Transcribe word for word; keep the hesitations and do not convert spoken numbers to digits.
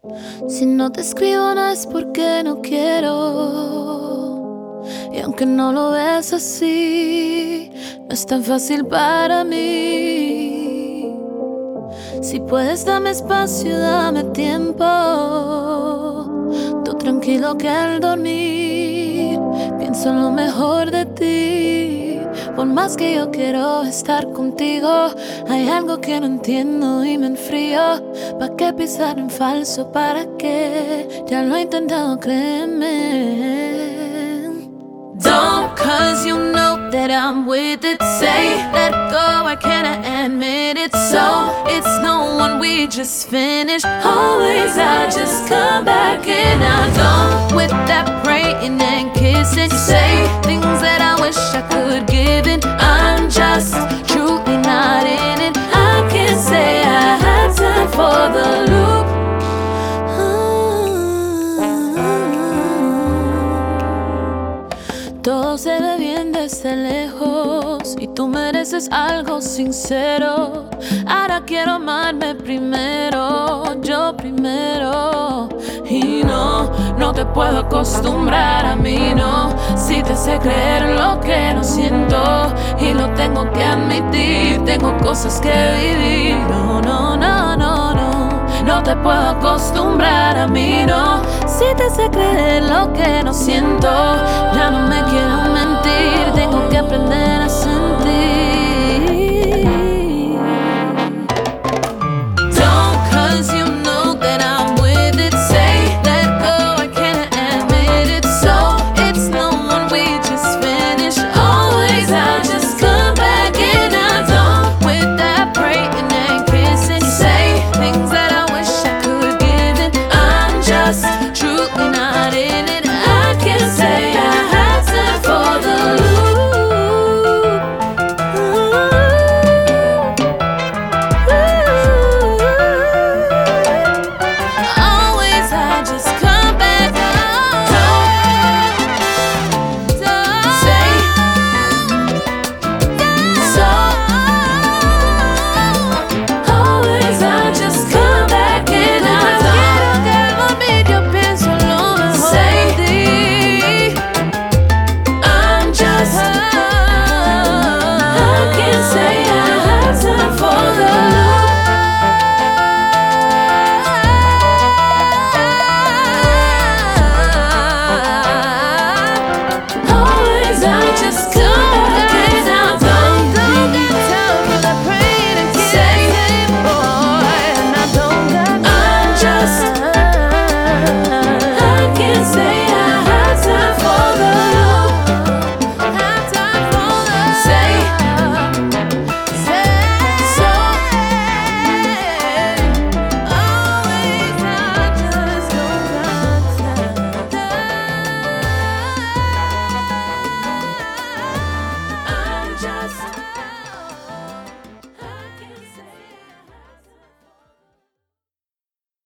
Si no te escribo no es porque no quiero. Y aunque no lo ves así, no es tan fácil para mí. Si puedes dame espacio, dame tiempo. Tú tranquilo que al dormir pienso en lo mejor de ti. Por más que yo quiero estar contigo, hay algo que no entiendo y me enfrío. ¿Pa' qué pisar en falso? ¿Para qué? Ya lo he intentado, créeme. Don't, cause you know that I'm with it. Say, let go, why can't I admit it? So, it's no one, we just finished. Always I just come back and I don't. With that praying and kissing, you say things that I wish I could give in. I'm just truly not in it. I can't say I had time for the loop. Todo se ve bien desde lejos y tú mereces algo sincero. Ahora quiero amarme primero, yo primero. Y no, no te puedo acostumbrar a mí, no. Si te sé creer lo que no siento y lo tengo que admitir, tengo cosas que vivir. No, no, no, no, no. No te puedo acostumbrar a mí, no. Si te sé creer lo que no siento, ya no me quiero mentir. Tengo que aprender a